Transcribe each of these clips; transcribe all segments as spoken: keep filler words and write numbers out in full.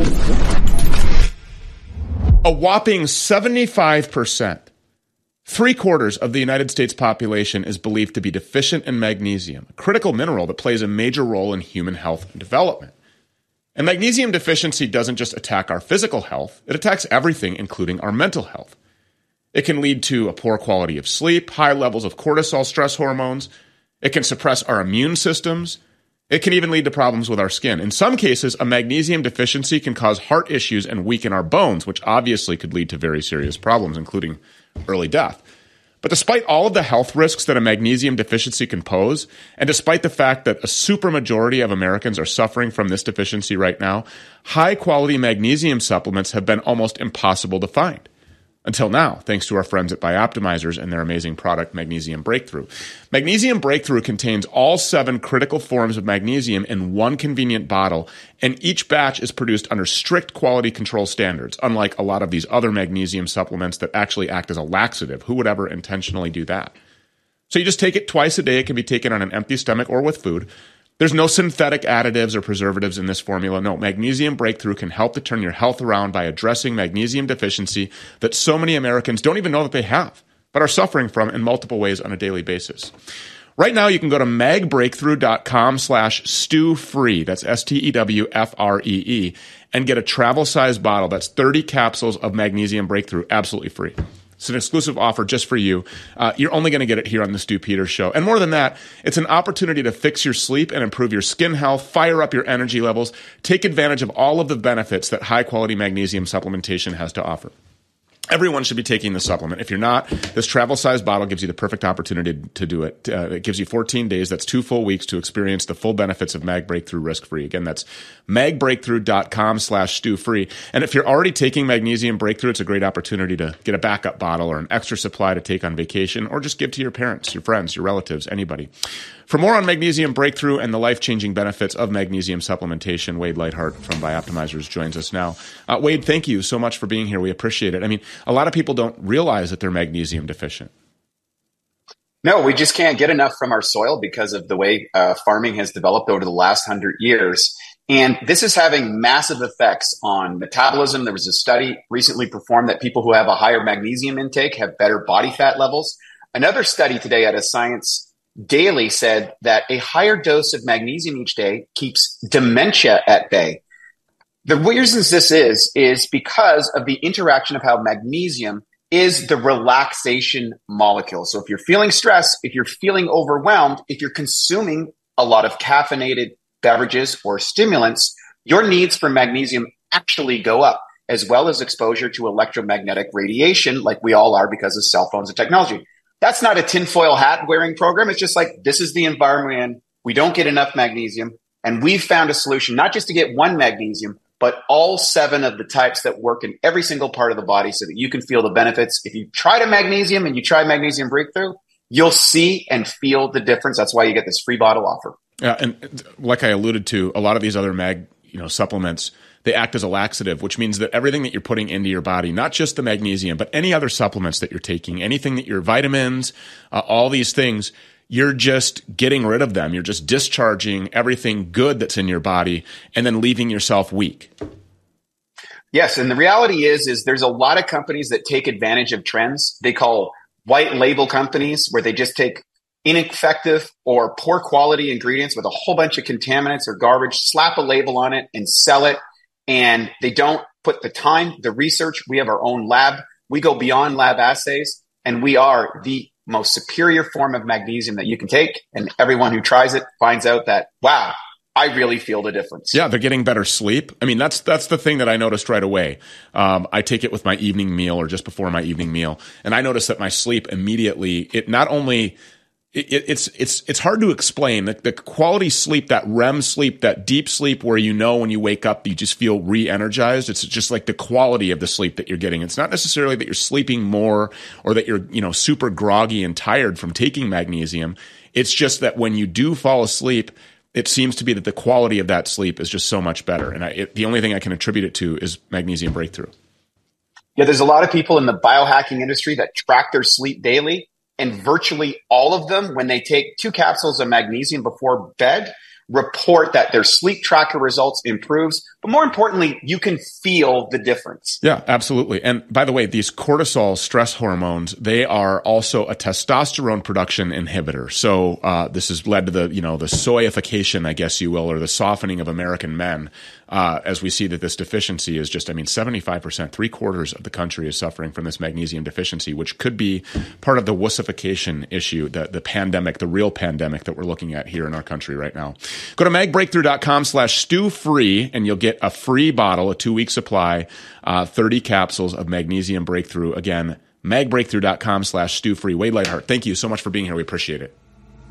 A whopping seventy-five percent, three quarters of the United States population is believed to be deficient in magnesium, a critical mineral that plays a major role in human health and development. And magnesium deficiency doesn't just attack our physical health, it attacks everything, including our mental health. It can lead to a poor quality of sleep, high levels of cortisol stress hormones. It can suppress our immune systems. It can even lead to problems with our skin. In some cases, a magnesium deficiency can cause heart issues and weaken our bones, which obviously could lead to very serious problems, including early death. But despite all of the health risks that a magnesium deficiency can pose, and despite the fact that a supermajority of Americans are suffering from this deficiency right now, high-quality magnesium supplements have been almost impossible to find. Until now, thanks to our friends at Bioptimizers and their amazing product, Magnesium Breakthrough. Magnesium Breakthrough contains all seven critical forms of magnesium in one convenient bottle, and each batch is produced under strict quality control standards, unlike a lot of these other magnesium supplements that actually act as a laxative. Who would ever intentionally do that? So you just take it twice a day. It can be taken on an empty stomach or with food. There's no synthetic additives or preservatives in this formula. No, Magnesium Breakthrough can help to turn your health around by addressing magnesium deficiency that so many Americans don't even know that they have, but are suffering from in multiple ways on a daily basis. Right now, you can go to magbreakthrough.com slash stew free. That's S T E W F R E E, and get a travel-sized bottle. That's thirty capsules of Magnesium Breakthrough, absolutely free. It's an exclusive offer just for you. Uh, you're only going to get it here on the Stu Peters Show. And more than that, it's an opportunity to fix your sleep and improve your skin health, fire up your energy levels, take advantage of all of the benefits that high-quality magnesium supplementation has to offer. Everyone should be taking this supplement. If you're not, this travel-sized bottle gives you the perfect opportunity to do it. Uh, it gives you fourteen days. That's two full weeks to experience the full benefits of Mag Breakthrough risk-free. Again, that's magbreakthrough.com slash stew-free. And if you're already taking Magnesium Breakthrough, it's a great opportunity to get a backup bottle or an extra supply to take on vacation, or just give to your parents, your friends, your relatives, anybody. For more on Magnesium Breakthrough and the life-changing benefits of magnesium supplementation, Wade Lightheart from Bioptimizers joins us now. Uh, Wade, thank you so much for being here. We appreciate it. I mean, a lot of people don't realize that they're magnesium deficient. No, we just can't get enough from our soil because of the way uh, farming has developed over the last hundred years. And this is having massive effects on metabolism. There was a study recently performed that people who have a higher magnesium intake have better body fat levels. Another study today out of Science Daily said that a higher dose of magnesium each day keeps dementia at bay. The reasons this is, is because of the interaction of how magnesium is the relaxation molecule. So if you're feeling stressed, if you're feeling overwhelmed, if you're consuming a lot of caffeinated beverages or stimulants, your needs for magnesium actually go up, as well as exposure to electromagnetic radiation, like we all are because of cell phones and technology. That's not a tinfoil hat wearing program. It's just like, this is the environment we're in. We don't get enough magnesium. And we've found a solution, not just to get one magnesium, but all seven of the types that work in every single part of the body so that you can feel the benefits. If you try to magnesium and you try Magnesium Breakthrough, you'll see and feel the difference. That's why you get this free bottle offer. Yeah, and like I alluded to, a lot of these other mag, you know, supplements, they act as a laxative, which means that everything that you're putting into your body, not just the magnesium, but any other supplements that you're taking, anything that your vitamins, uh, all these things, you're just getting rid of them. You're just discharging everything good that's in your body and then leaving yourself weak. Yes, and the reality is, is there's a lot of companies that take advantage of trends. They call white label companies, where they just take ineffective or poor quality ingredients with a whole bunch of contaminants or garbage, slap a label on it and sell it. And they don't put the time, the research. We have our own lab. We go beyond lab assays, and we are the most superior form of magnesium that you can take. And everyone who tries it finds out that, wow, I really feel the difference. Yeah, they're getting better sleep. I mean, that's that's the thing that I noticed right away. Um, I take it with my evening meal or just before my evening meal, and I noticed that my sleep immediately, it not only It, it's it's it's hard to explain the, the quality sleep, that R E M sleep, that deep sleep where you know when you wake up you just feel re-energized. It's just like the quality of the sleep that you're getting. It's not necessarily that you're sleeping more or that you're you know super groggy and tired from taking magnesium. It's just that when you do fall asleep, it seems to be that the quality of that sleep is just so much better. And I, it, the only thing I can attribute it to is Magnesium Breakthrough. Yeah, there's a lot of people in the biohacking industry that track their sleep daily. And virtually all of them, when they take two capsules of magnesium before bed, report that their sleep tracker results improves, but more importantly, you can feel the difference. Yeah, absolutely. And by the way, these cortisol stress hormones, they are also a testosterone production inhibitor. So uh, this has led to the, you know, the soyification, I guess you will, or the softening of American men, uh, as we see that this deficiency is just, I mean, seventy-five percent, three quarters of the country is suffering from this magnesium deficiency, which could be part of the wussification issue, the, the pandemic, the real pandemic that we're looking at here in our country right now. Go to magbreakthrough.com slash stew free, and you'll get a free bottle, a two-week supply, uh, thirty capsules of Magnesium Breakthrough. Again, magbreakthrough.com slash stew free. Wade Lightheart, thank you so much for being here. We appreciate it.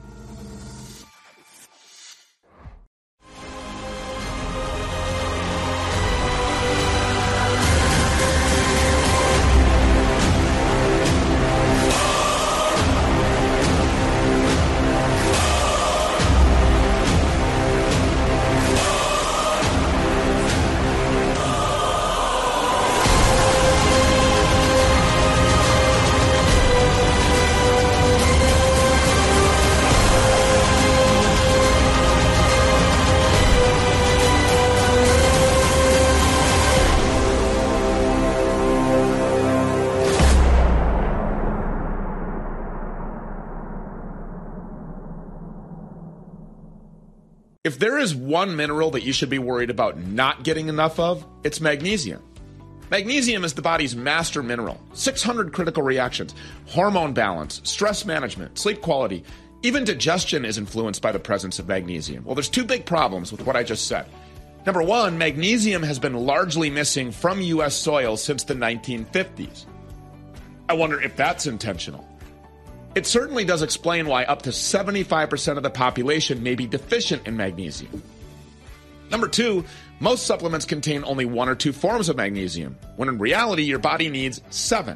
If there is one mineral that you should be worried about not getting enough of, it's magnesium. Magnesium is the body's master mineral. six hundred critical reactions, hormone balance, stress management, sleep quality, even digestion is influenced by the presence of magnesium. Well, there's two big problems with what I just said. Number one, magnesium has been largely missing from U S soil since the nineteen fifties. I wonder if that's intentional. It certainly does explain why up to seventy-five percent of the population may be deficient in magnesium. Number two, most supplements contain only one or two forms of magnesium, when in reality your body needs seven.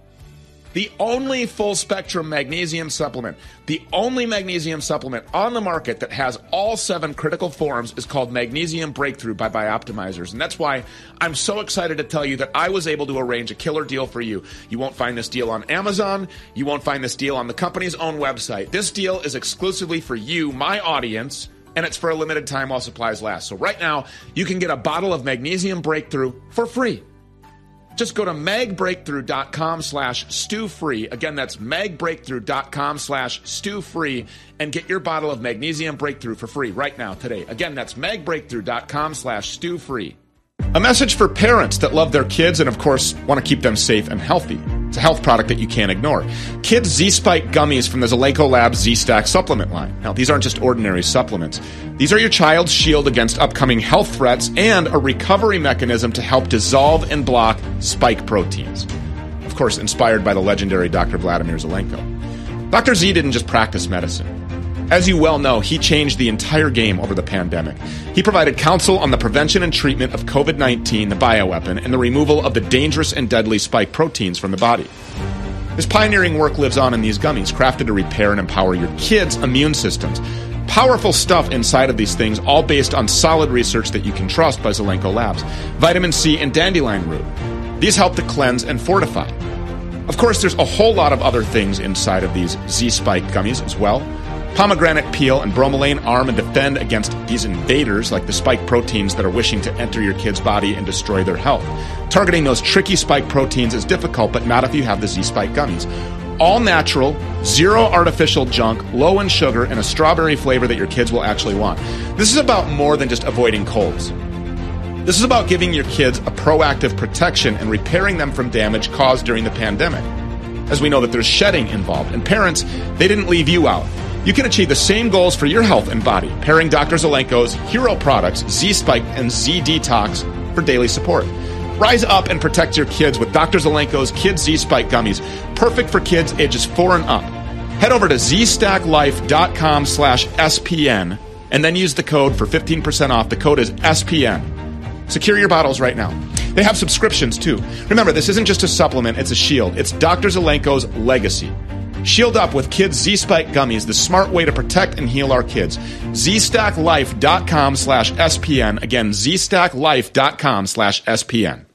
The only full-spectrum magnesium supplement, the only magnesium supplement on the market that has all seven critical forms is called Magnesium Breakthrough by Bioptimizers. And that's why I'm so excited to tell you that I was able to arrange a killer deal for you. You won't find this deal on Amazon. You won't find this deal on the company's own website. This deal is exclusively for you, my audience, and it's for a limited time while supplies last. So right now, you can get a bottle of Magnesium Breakthrough for free. Just go to magbreakthrough.com slash stew free. Again, that's magbreakthrough.com slash stew free and get your bottle of Magnesium Breakthrough for free right now, today. Again, that's magbreakthrough.com slash stew free. A message for parents that love their kids and, of course, want to keep them safe and healthy. It's a health product that you can't ignore. Kids Z-Spike gummies from the Zelenko Labs Z-Stack supplement line. Now, these aren't just ordinary supplements. These are your child's shield against upcoming health threats and a recovery mechanism to help dissolve and block spike proteins. Of course, inspired by the legendary Doctor Vladimir Zelenko. Doctor Z didn't just practice medicine. As you well know, he changed the entire game over the pandemic. He provided counsel on the prevention and treatment of covid nineteen, the bioweapon, and the removal of the dangerous and deadly spike proteins from the body. His pioneering work lives on in these gummies, crafted to repair and empower your kids' immune systems. Powerful stuff inside of these things, all based on solid research that you can trust by Zelenko Labs. Vitamin C and dandelion root. These help to cleanse and fortify. Of course, there's a whole lot of other things inside of these Z-Spike gummies as well. Pomegranate peel and bromelain arm and defend against these invaders like the spike proteins that are wishing to enter your kid's body and destroy their health. Targeting those tricky spike proteins is difficult, but not if you have the Z-Spike gummies. All natural, zero artificial junk, low in sugar, and a strawberry flavor that your kids will actually want. This is about more than just avoiding colds. This is about giving your kids a proactive protection and repairing them from damage caused during the pandemic. As we know that there's shedding involved, and parents, they didn't leave you out. You can achieve the same goals for your health and body, pairing Doctor Zelenko's hero products, Z-Spike and Z-Detox, for daily support. Rise up and protect your kids with Doctor Zelenko's Kids Z-Spike gummies, perfect for kids ages four and up. Head over to zstacklife.com slash SPN and then use the code for fifteen percent off. The code is S P N. Secure your bottles right now. They have subscriptions too. Remember, this isn't just a supplement, it's a shield. It's Doctor Zelenko's legacy. Shield up with Kids Z-Spike gummies, the smart way to protect and heal our kids. zstacklife.com slash SPN. Again, zstacklife.com slash SPN.